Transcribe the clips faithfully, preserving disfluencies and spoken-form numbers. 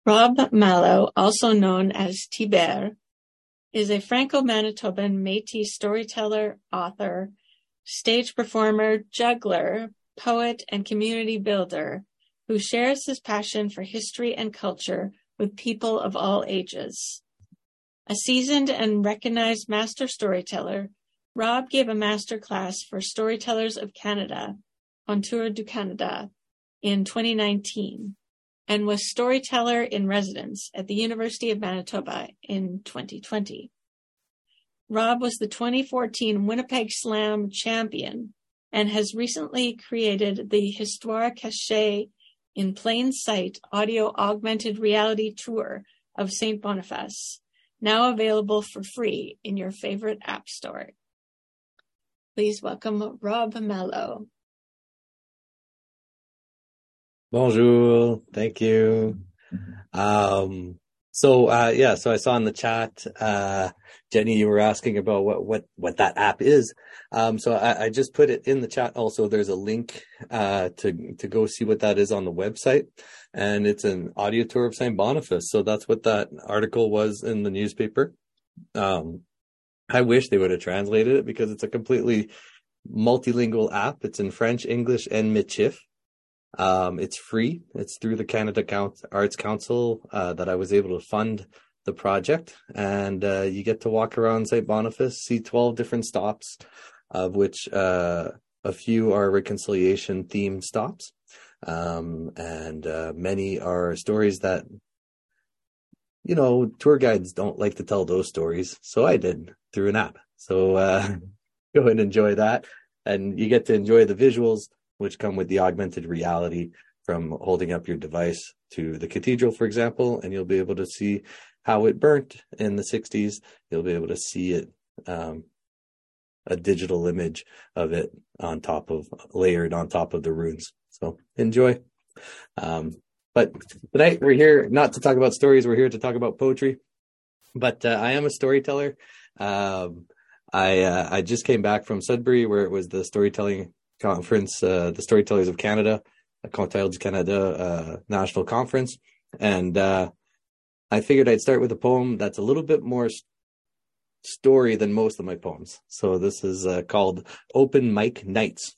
Rob Mallow, also known as Tibert, is a Franco-Manitoban Métis storyteller, author, stage performer, juggler, poet, and community builder who shares his passion for history and culture with people of all ages. A seasoned and recognized master storyteller, Rob gave a master class for Storytellers of Canada on Tour du Canada in twenty nineteen and was storyteller in residence at the University of Manitoba in twenty twenty. Rob was the twenty fourteen Winnipeg Slam champion and has recently created the Histoire Cachée in Plain Sight audio augmented reality tour of Saint Boniface, now available for free in your favorite app store. Please welcome Rob Mallow. Bonjour. Thank you. Um, so, uh, yeah, so I saw in the chat, uh, Jenny, you were asking about what, what, what that app is. Um, so I, I just put it in the chat. Also, there's a link, uh, to, to go see what that is on the website. And it's an audio tour of Saint Boniface. So that's what that article was in the newspaper. Um, I wish they would have translated it because it's a completely multilingual app. It's in French, English, and Michif. Um, it's free. It's through the Canada Arts Council uh, that I was able to fund the project. And uh, you get to walk around Saint Boniface, see twelve different stops, of which uh, a few are reconciliation themed stops. Um, and uh, many are stories that, you know, tour guides don't like to tell those stories. So I did through an app. So uh, go and enjoy that. And you get to enjoy the visuals, which come with the augmented reality from holding up your device to the cathedral, for example, and you'll be able to see how it burnt in the sixties. You'll be able to see it, um, a digital image of it on top of, layered on top of the runes. So enjoy. Um, but tonight we're here not to talk about stories. We're here to talk about poetry. But uh, I am a storyteller. Um, I uh, I just came back from Sudbury, where it was the storytelling conference, uh, the Storytellers of Canada, a Conteurs du Canada uh, national conference. And uh, I figured I'd start with a poem that's a little bit more st- story than most of my poems. So this is uh, called Open Mic Nights.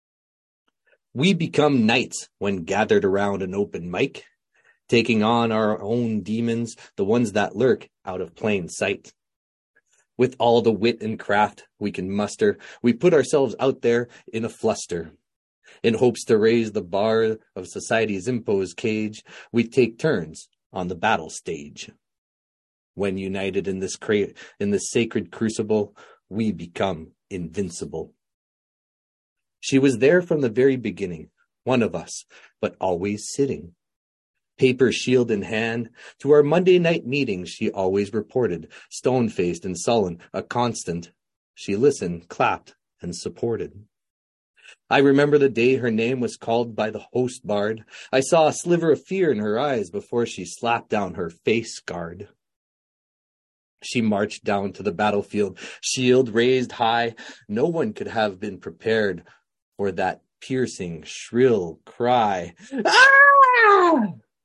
We become knights when gathered around an open mic, taking on our own demons, the ones that lurk out of plain sight. With all the wit and craft we can muster, we put ourselves out there in a fluster. In hopes to raise the bar of society's imposed cage, we take turns on the battle stage. When united in this cra- in this sacred crucible, we become invincible. She was there from the very beginning, one of us, but always sitting. Paper shield in hand, to our Monday night meetings she always reported, stone-faced and sullen, a constant. She listened, clapped, and supported. I remember the day her name was called by the host bard. I saw a sliver of fear in her eyes before she slapped down her face guard. She marched down to the battlefield, shield raised high. No one could have been prepared for that piercing, shrill cry. Ah!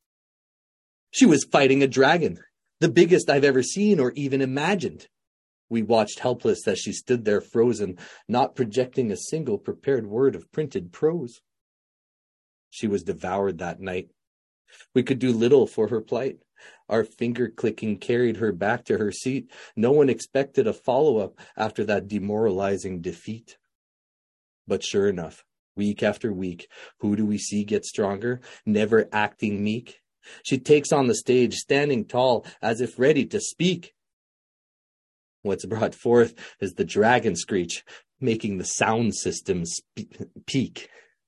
She was fighting a dragon, the biggest I've ever seen or even imagined. We watched helpless as she stood there frozen, not projecting a single prepared word of printed prose. She was devoured that night. We could do little for her plight. Our finger clicking carried her back to her seat. No one expected a follow-up after that demoralizing defeat. But sure enough, week after week, who do we see get stronger, never acting meek? She takes on the stage, standing tall, as if ready to speak. What's brought forth is the dragon screech, making the sound system spe- peak.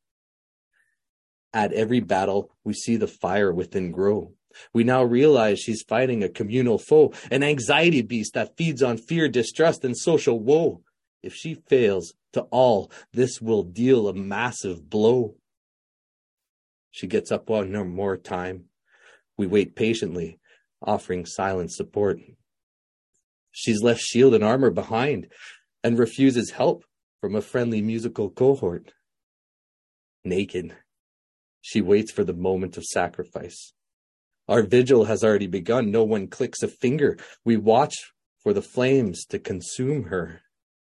At every battle, we see the fire within grow. We now realize she's fighting a communal foe, an anxiety beast that feeds on fear, distrust, and social woe. If she fails, to all, this will deal a massive blow. She gets up one more time. We wait patiently, offering silent support. She's left shield and armor behind and refuses help from a friendly musical cohort. Naked, she waits for the moment of sacrifice. Our vigil has already begun. No one clicks a finger. We watch for the flames to consume her.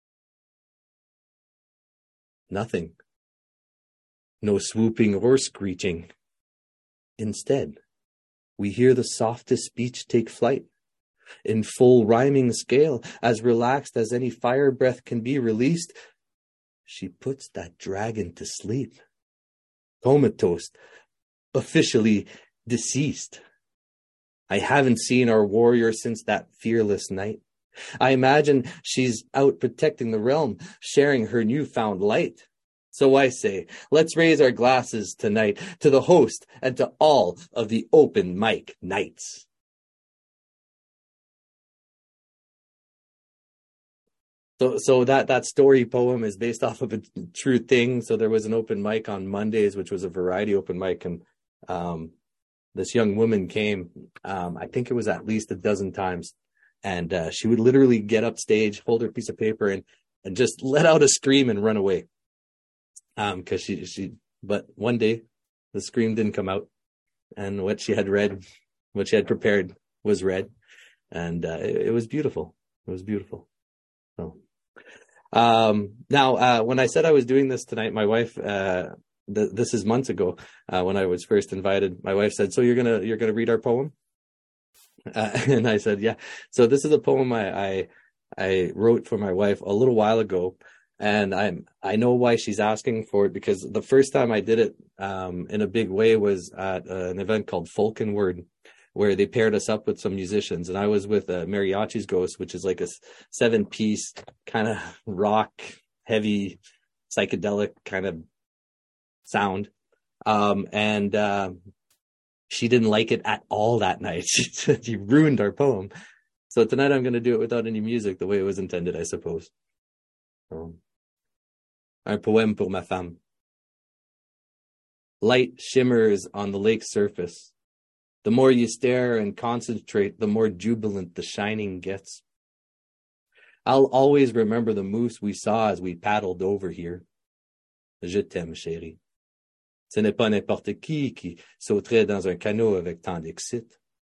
Nothing. No swooping or screeching. Instead, we hear the softest speech take flight. In full rhyming scale, as relaxed as any fire breath can be released, she puts that dragon to sleep. Comatose, officially deceased. I haven't seen our warrior since that fearless night. I imagine she's out protecting the realm, sharing her newfound light. So I say, let's raise our glasses tonight to the host and to all of the open mic nights. So, so that, that story poem is based off of a true thing. So there was an open mic on Mondays, which was a variety open mic. And, um, this young woman came, um, I think it was at least a dozen times. And, uh, she would literally get up stage, hold her piece of paper and, and just let out a scream and run away. Um, cause she, she, but one day the scream didn't come out and what she had read, what she had prepared was read. And, uh, it, it was beautiful. It was beautiful. So. Um, now, uh, when I said I was doing this tonight, my wife, uh, th- this is months ago, uh, when I was first invited, my wife said, so you're going to, you're going to read our poem? Uh, and I said, yeah. So this is a poem I, I, I wrote for my wife a little while ago. And I'm, I know why she's asking for it because the first time I did it, um, in a big way was at uh, an event called Folk and Word, where they paired us up with some musicians. And I was with uh, Mariachi's Ghost, which is like a seven piece kind of rock, heavy, psychedelic kind of sound. Um, and, uh, she didn't like it at all that night. She said, you ruined our poem. So tonight I'm going to do it without any music, the way it was intended, I suppose. Um, un poème pour ma femme. Light shimmers on the lake's surface. The more you stare and concentrate, the more jubilant the shining gets. I'll always remember the moose we saw as we paddled over here. Je t'aime, chérie. Ce n'est pas n'importe qui qui sauterait dans un canot avec tant d'excit.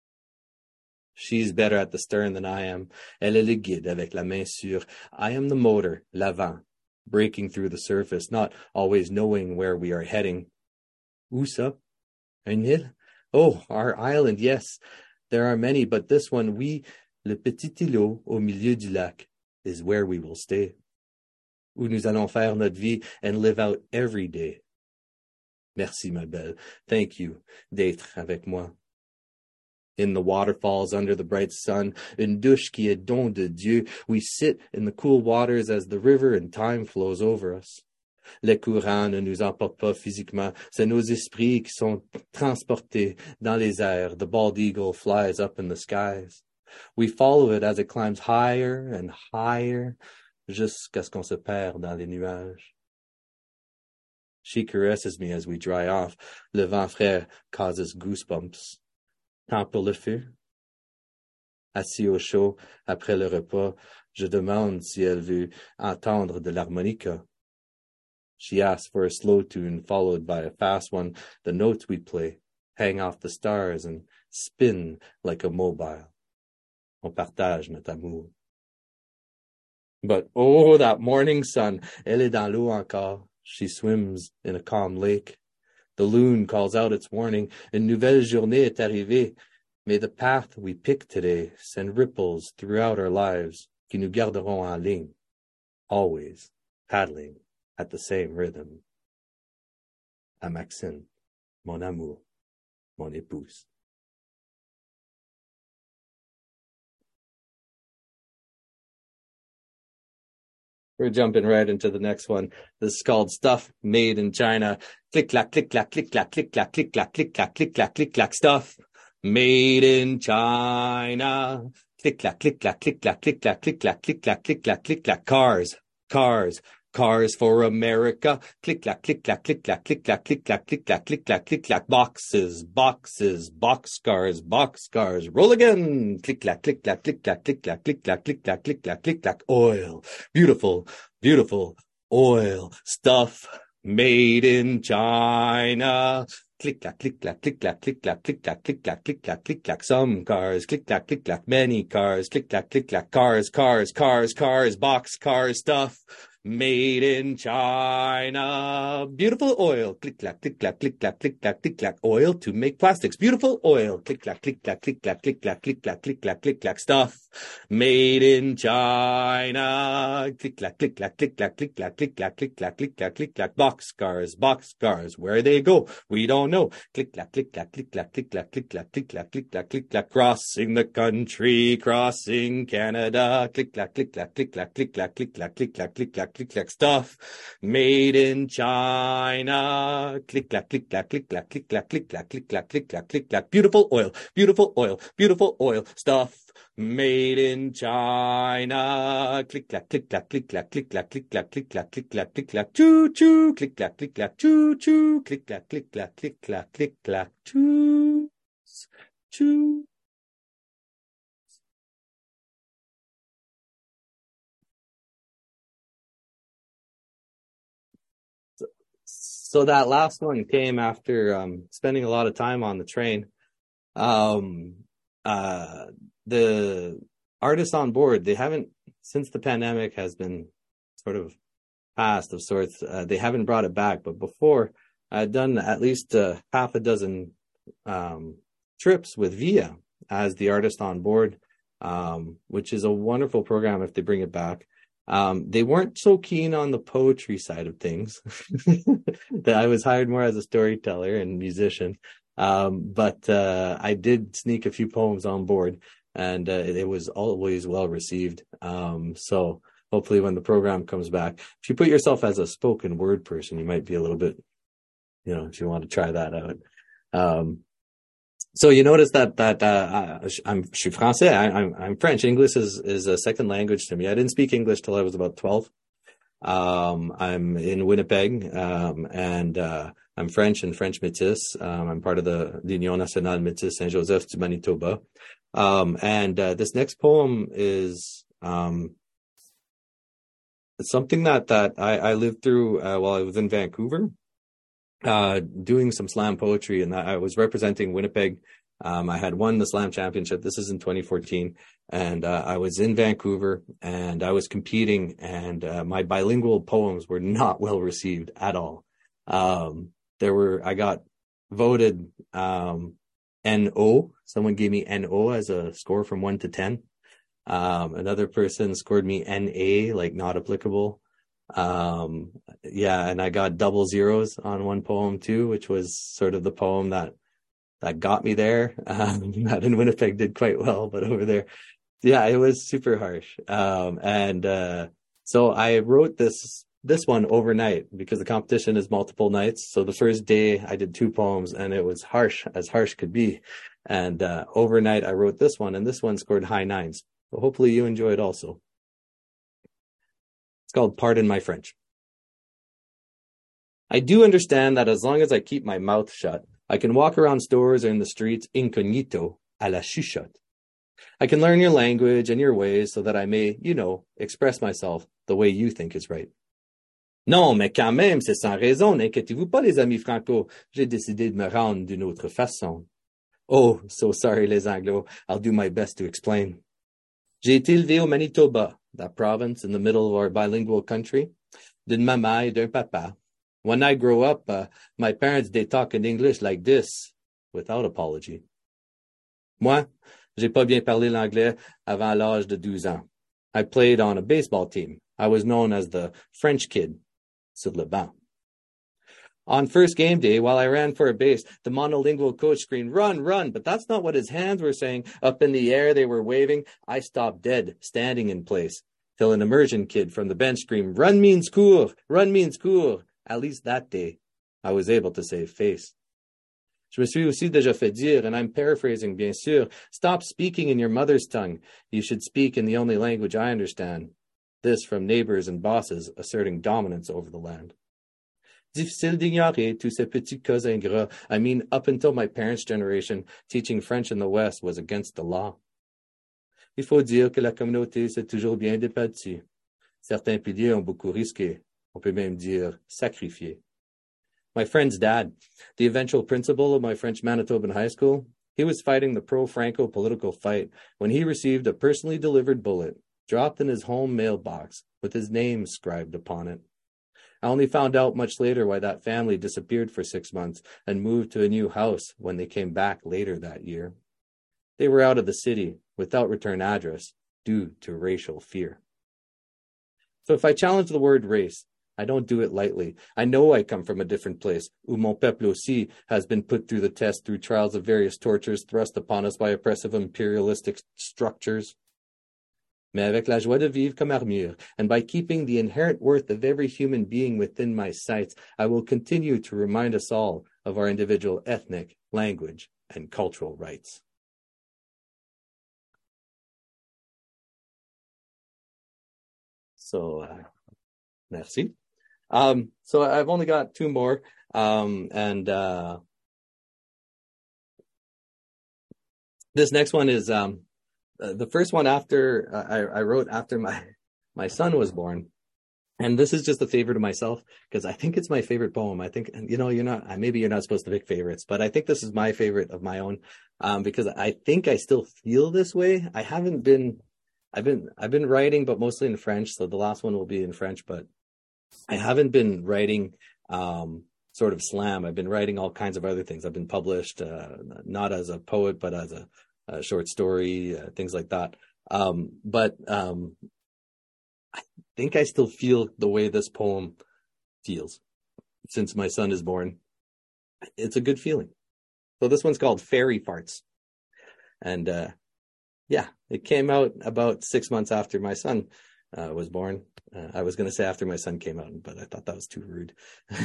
She's better at the stern than I am. Elle est le guide avec la main sûre. I am the motor, l'avant, breaking through the surface, not always knowing where we are heading. Où ça? Un île? Oh, our island, yes. There are many, but this one, oui, le petit îlot au milieu du lac, is where we will stay. Où nous allons faire notre vie and live out every day. Merci, ma belle. Thank you d'être avec moi. In the waterfalls under the bright sun, une douche qui est don de Dieu, we sit in the cool waters as the river and time flows over us. Les courants ne nous emportent pas physiquement, c'est nos esprits qui sont transportés dans les airs. The bald eagle flies up in the skies. We follow it as it climbs higher and higher, jusqu'à ce qu'on se perd dans les nuages. She caresses me as we dry off. Le vent frais causes goosebumps. Temps pour le feu? Assis au chaud, après le repas, je demande si elle veut entendre de l'harmonica. She asks for a slow tune followed by a fast one. The notes we play hang off the stars and spin like a mobile. On partage notre amour. But oh, that morning sun, elle est dans l'eau encore. She swims in a calm lake. The loon calls out its warning. Une nouvelle journée est arrivée. May the path we pick today send ripples throughout our lives qui nous garderont en ligne, always paddling at the same rhythm. À Maxine, mon amour, mon épouse. We're jumping right into the next one. This is called Stuff Made in China. Click, clack, click, clack, click, clack, click, clack, click, clack, click, clack, click, clack, click, clack, stuff made in China. Click, clack, click, clack, click, clack, click, clack, click, clack, click, clack, click, clack, click, clack, cars, cars, cars for America. Click, clack, click, clack, click, clack, click, clack, click, clack, click, clack, click, clack, click, clack, boxes, boxes, box cars, box cars. Roll again. Click, clack, click, clack, click, clack, click, clack, click, clack, click, clack, click, clack, click, clack, oil. Beautiful, beautiful oil. Stuff made in China. Click clack, click clack, click clack, click clack, click clack, click clack, click clack, click clack. Some cars, click clack, click clack. Many cars, click clack, click clack. Cars, cars, cars, cars. Box cars, stuff made in China. Beautiful oil. Click clack, click clack, click clack, click clack, click clack. Oil to make plastics. Beautiful oil. Click clack, click clack, click clack, click clack, click clack, click clack, click clack. Stuff made in China. Click clack, click clack, click clack, click clack, click clack, click clack, click clack, click clack. Box cars, box cars. Where they go, we don't know. Click clack, click clack, click clack, click clack, click clack, click clack, click clack, click clack. Crossing the country, crossing Canada. Click clack, click clack, click clack, click clack, click clack, click clack, click clack, click clack. Stuff made in China. Click clack, click clack, click clack, click clack, click clack, click clack, click clack, click clack. Beautiful oil, beautiful oil, beautiful oil. Stuff made in China. Click clack, click clack, click clack, click clack, click clack, click clack, click clack, click clack, choo choo. Click clack, click clack, choo choo. Click clack, click clack, click clack, click clack, choo choo. So that last one came after um, spending a lot of time on the train. Um, uh, the artists on board, they haven't, since the pandemic has been sort of past of sorts, uh, they haven't brought it back. But before, I'd done at least uh, half a dozen um, trips with Via as the artist on board, um, which is a wonderful program if they bring it back. Um, they weren't so keen on the poetry side of things. That I was hired more as a storyteller and musician. Um, but, uh, I did sneak a few poems on board, and, uh, it was always well received. Um, so hopefully when the program comes back, if you put yourself as a spoken word person, you might be a little bit, you know, if you want to try that out. Um, So you notice that that uh, I'm je suis français. I, I'm I'm French. English is is a second language to me. I didn't speak English till I was about twelve. Um, I'm in Winnipeg, um, and uh, I'm French and French Métis. Um, I'm part of the l'Union Nationale Métis Saint-Joseph du Manitoba. Um, and uh, this next poem is um, something that that I, I lived through uh, while I was in Vancouver. Uh, doing some slam poetry, and I was representing Winnipeg. Um, I had won the slam championship. This is in twenty fourteen, and uh, I was in Vancouver, and I was competing, and uh, my bilingual poems were not well received at all. Um, there were, I got voted um, N O. Someone gave me N O as a score from one to ten. Um, another person scored me N A, like not applicable. Um, yeah, and I got double zeros on one poem too, which was sort of the poem that, that got me there. Um, that in Winnipeg did quite well, but over there, yeah, it was super harsh. Um, and, uh, so I wrote this, this one overnight because the competition is multiple nights. So the first day I did two poems, and it was harsh as harsh could be. And, uh, overnight I wrote this one, and this one scored high nines. So hopefully you enjoy it also. It's called Pardon My French. I do understand that as long as I keep my mouth shut, I can walk around stores or in the streets incognito, à la chuchote. I can learn your language and your ways so that I may, you know, express myself the way you think is right. Non, mais quand même, c'est sans raison. N'inquiétez-vous pas, les amis franco. J'ai décidé de me rendre d'une autre façon. Oh, so sorry, les Anglo. I'll do my best to explain. J'ai été élevé au Manitoba, that province in the middle of our bilingual country, d'une maman et d'un papa. When I grow up, uh, my parents, they talk in English like this, without apology. Moi, j'ai pas bien parlé l'anglais avant l'âge de douze ans. I played on a baseball team. I was known as the French kid, sur le banc. On first game day, while I ran for a base, the monolingual coach screamed, run, run, but that's not what his hands were saying. Up in the air, they were waving. I stopped dead, standing in place, till an immersion kid from the bench screamed, run means cours, run means cours. At least that day, I was able to save face. Je me suis aussi déjà fait dire, and I'm paraphrasing bien sûr, stop speaking in your mother's tongue. You should speak in the only language I understand. This from neighbors and bosses asserting dominance over the land. Difficile d'ignorer tous ces petits cas ingrats. I mean, up until my parents' generation, teaching French in the West was against the law. Il faut dire que la communauté s'est toujours bien débattue. Certains piliers ont beaucoup risqué. On peut même dire sacrifié My friend's dad, the eventual principal of my French Manitoban high school, he was fighting the pro-Franco political fight when he received a personally delivered bullet dropped in his home mailbox with his name scribed upon it. I only found out much later why that family disappeared for six months and moved to a new house when they came back later that year. They were out of the city without return address due to racial fear. So if I challenge the word race, I don't do it lightly. I know I come from a different place, où mon peuple aussi has been put through the test through trials of various tortures thrust upon us by oppressive imperialistic structures. Mais avec la joie de vivre comme armure, and by keeping the inherent worth of every human being within my sights, I will continue to remind us all of our individual ethnic, language, and cultural rights. So, uh, merci. Um, so I've only got two more, um, and uh, this next one is um, uh, the first one after uh, I, I wrote after my my son was born, and this is just a favorite of myself because I think it's my favorite poem. I think, you know, you're not maybe you're not supposed to pick favorites, but I think this is my favorite of my own um, because I think I still feel this way. I haven't been, I've been I've been writing, but mostly in French. So the last one will be in French, but I haven't been writing um, sort of slam. I've been writing all kinds of other things. I've been published, uh, not as a poet, but as a, a short story, uh, things like that. Um, but um, I think I still feel the way this poem feels since my son is born. It's a good feeling. So this one's called Fairy Farts. And uh, yeah, it came out about six months after my son uh, was born. Uh, I was going to say after my son came out, but I thought that was too rude.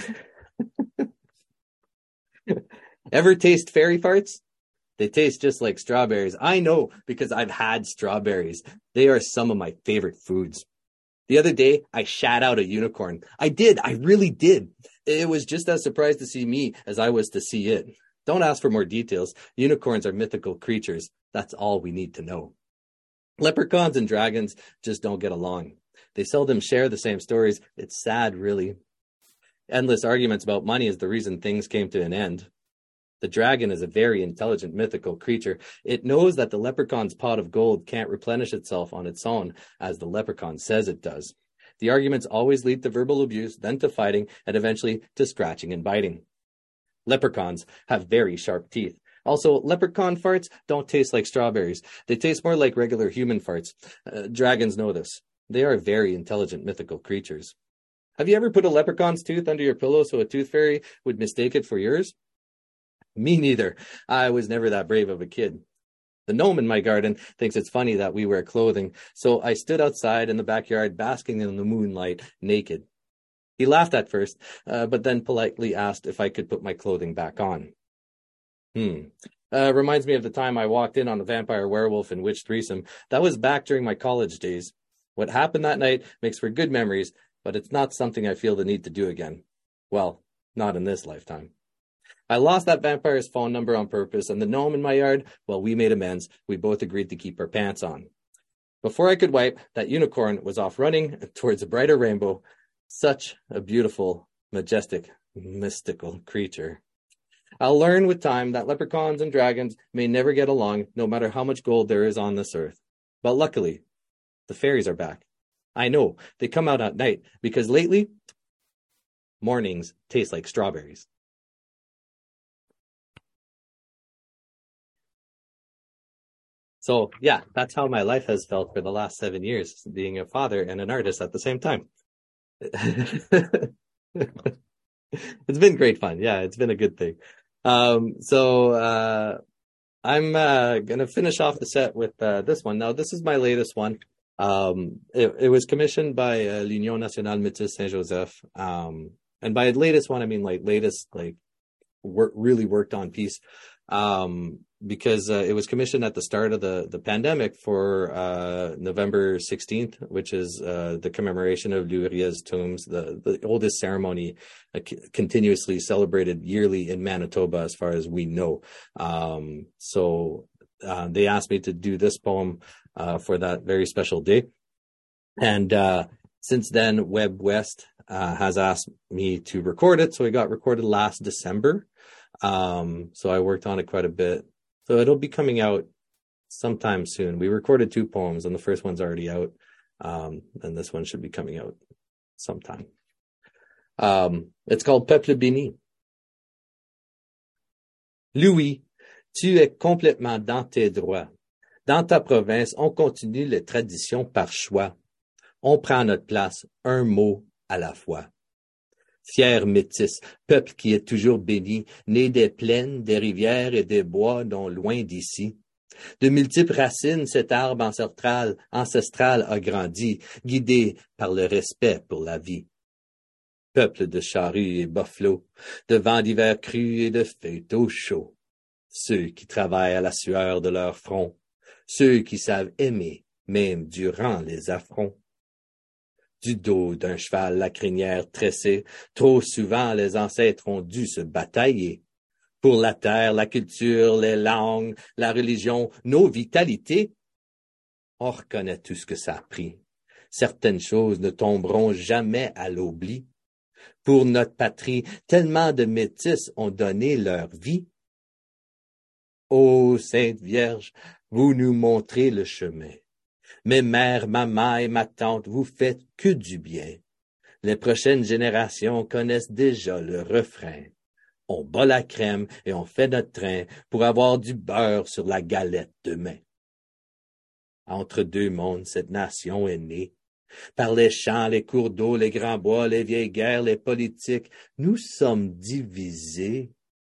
Ever taste fairy farts? They taste just like strawberries. I know because I've had strawberries. They are some of my favorite foods. The other day, I shat out a unicorn. I did. I really did. It was just as surprised to see me as I was to see it. Don't ask for more details. Unicorns are mythical creatures. That's all we need to know. Leprechauns and dragons just don't get along. They seldom share the same stories. It's sad, really. Endless arguments about money is the reason things came to an end. The dragon is a very intelligent mythical creature. It knows that the leprechaun's pot of gold can't replenish itself on its own, as the leprechaun says it does. The arguments always lead to verbal abuse, then to fighting, and eventually to scratching and biting. Leprechauns have very sharp teeth. Also, leprechaun farts don't taste like strawberries. They taste more like regular human farts. Uh, dragons know this. They are very intelligent mythical creatures. Have you ever put a leprechaun's tooth under your pillow so a tooth fairy would mistake it for yours? Me neither. I was never that brave of a kid. The gnome in my garden thinks it's funny that we wear clothing, so I stood outside in the backyard basking in the moonlight naked. He laughed at first, uh, but then politely asked if I could put my clothing back on. Hmm. Uh, reminds me of the time I walked in on a vampire werewolf and witch threesome. That was back during my college days. What happened that night makes for good memories, but it's not something I feel the need to do again. Well, not in this lifetime. I lost that vampire's phone number on purpose, and the gnome in my yard, well, we made amends. We both agreed to keep our pants on. Before I could wipe, that unicorn was off running towards a brighter rainbow. Such a beautiful, majestic, mystical creature. I'll learn with time that leprechauns and dragons may never get along, no matter how much gold there is on this earth. But luckily, the fairies are back. I know, they come out at night, because lately, mornings taste like strawberries. So, yeah, that's how my life has felt for the last seven years, being a father and an artist at the same time. It's been great fun. Yeah, it's been a good thing. Um, so uh, I'm uh, going to finish off the set with uh, this one. Now, this is my latest one. Um, it, it was commissioned by uh, l'Union Nationale Métis Saint-Joseph. Um, and by latest one, I mean like latest, like work, really worked on piece. Um, because uh, it was commissioned at the start of the, the pandemic for uh, November sixteenth, which is uh, the commemoration of Louis tombs, the, the oldest ceremony uh, c- continuously celebrated yearly in Manitoba, as far as we know. Um, so uh, they asked me to do this poem uh, for that very special day. And uh, Since then, WebWest uh, has asked me to record it. So it got recorded last December. Um, so I worked on it quite a bit. So it'll be coming out sometime soon. We recorded two poems and the first one's already out. Um, and this one should be coming out sometime. Um, it's called Peuple béni. Louis, tu es complètement dans tes droits. Dans ta province, on continue les traditions par choix. On prend notre place, un mot à la fois. Fier métis, peuple qui est toujours béni, né des plaines, des rivières et des bois dont loin d'ici. De multiples racines, cet arbre ancestral, ancestral a grandi, guidé par le respect pour la vie. Peuple de charrues et buffalo, de vents d'hiver crus et de feuilleaux chauds. Ceux qui travaillent à la sueur de leur front, ceux qui savent aimer, même durant les affronts. Du dos d'un cheval la crinière tressée, trop souvent les ancêtres ont dû se batailler. Pour la terre, la culture, les langues, la religion, nos vitalités, on reconnaît tout ce que ça a pris. Certaines choses ne tomberont jamais à l'oubli. Pour notre patrie, tellement de métis ont donné leur vie. Ô Sainte Vierge, vous nous montrez le chemin. Mes mères, maman et ma tante, vous faites que du bien. Les prochaines générations connaissent déjà le refrain. On bat la crème et on fait notre train pour avoir du beurre sur la galette demain. Entre deux mondes, cette nation est née. Par les champs, les cours d'eau, les grands bois, les vieilles guerres, les politiques, nous sommes divisés.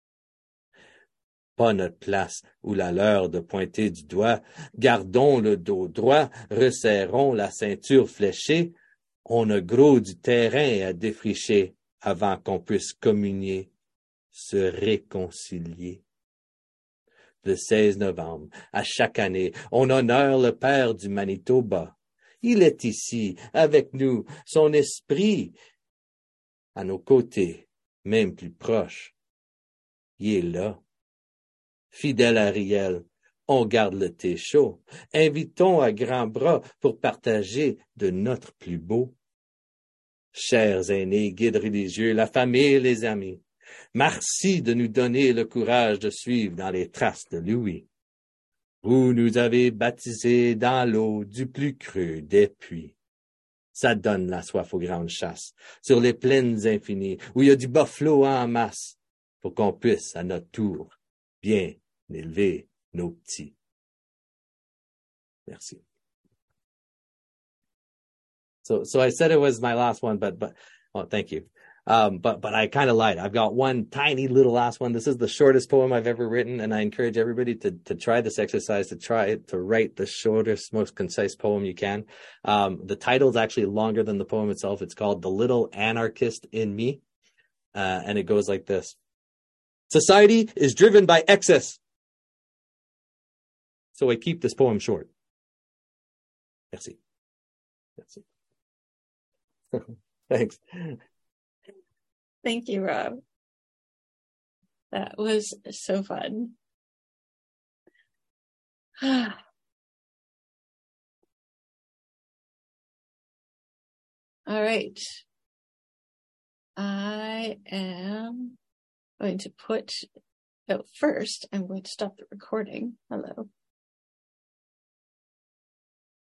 Pas notre place ou la leur de pointer du doigt. Gardons le dos droit, resserrons la ceinture fléchée. On a gros du terrain à défricher avant qu'on puisse communier, se réconcilier. Le seize novembre, à chaque année, on honore le père du Manitoba. Il est ici, avec nous, son esprit à nos côtés, même plus proche. Il est là. Fidèle à Riel, on garde le thé chaud. Invitons à grands bras pour partager de notre plus beau. Chers aînés, guides religieux, la famille et les amis, merci de nous donner le courage de suivre dans les traces de Louis. Vous nous avez baptisés dans l'eau du plus creux des puits. Ça donne la soif aux grandes chasses, sur les plaines infinies, où il y a du buffalo en masse, pour qu'on puisse, à notre tour, bien élever nos petits. Merci. So, so I said it was my last one, but, but, oh, thank you. Um, but, but I kind of lied. I've got one tiny little last one. This is the shortest poem I've ever written. And I encourage everybody to, to try this exercise, to try to write the shortest, most concise poem you can. Um, the title is actually longer than the poem itself. It's called The Little Anarchist in Me. Uh, and it goes like this. Society is driven by excess. So I keep this poem short. Merci. Merci. Thanks. Thank you, Rob. That was so fun. All right. I am going to put, oh, first, I'm going to stop the recording. Hello.